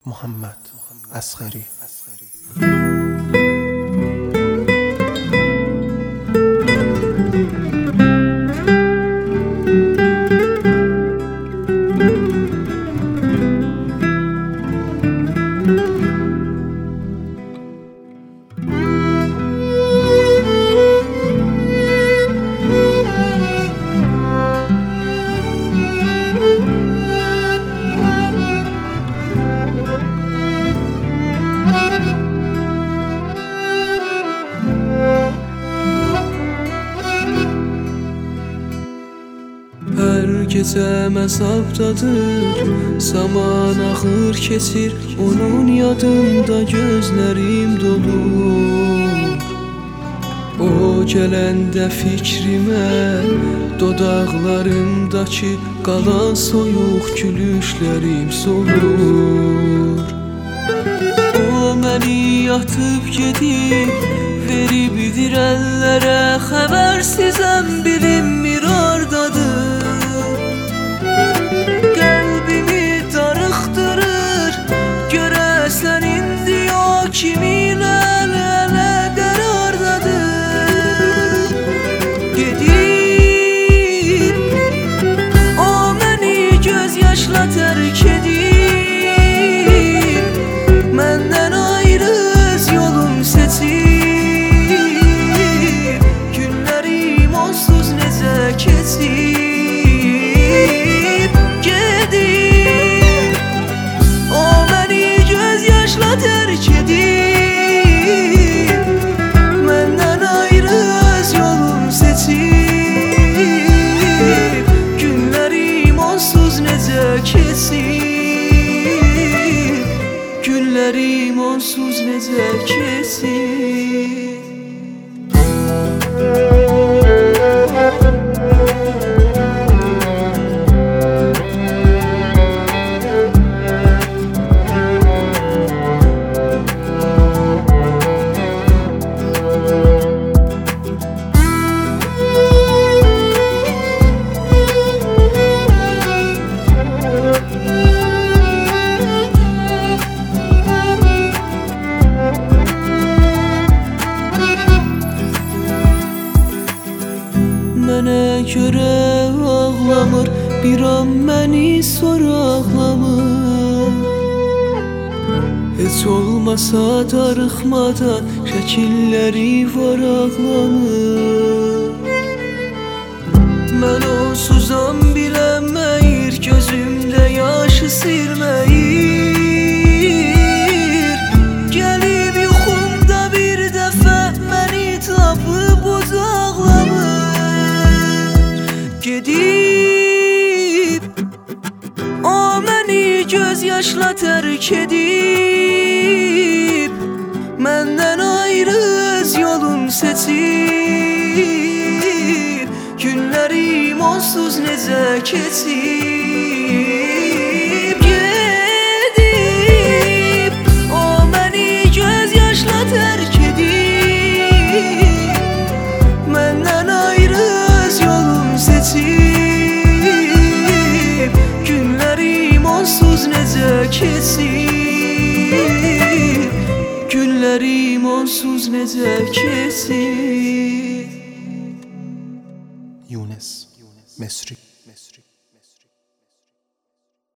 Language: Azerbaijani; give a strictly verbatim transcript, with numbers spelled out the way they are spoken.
محمد اصغری. Her gece mezaptadır, zaman axır keçir, onun yadında gözlerim dolur. O gələndə fikrimə, dodaqlarındakı qalan soyuq gülüşlərim solur. O məni yatıb gedib, veribdir əllərə, xəbərsizəm bilinmir oradadır. Qəlbimi darıxdırır, görəsən indi o kiminlə nə qərardadır. Gedib, o məni göz yaşla tərk edib, məndən ayrı öz yolum seçib, günlərim onsuz necə keçib. Terk edip, məndən ayrı öz yolum seçib, günlərim onsuz necə keçib, günlərim onsuz necə keçib. Mənə görə ağlamır, bir an məni soraqlamır. Heç olmasa darıxmadan şəkilləri varaqlanır. Mən onsuzam bilənməyir, gözümdə yaşı silməyir. Gəlib yuxumda bir dəfə məni tapıb uzaqlamır. Gedib, o məni göz yaşla tərk edib, məndən ayrı öz yolum seçib, günlərim onsuz necə keçib. Gedib, o məni göz yaşla tərk edib, məndən ayrı öz yolum seçib, günlərim onsuz necə keçib, günlərim onsuz necə keçib. یونس مصری.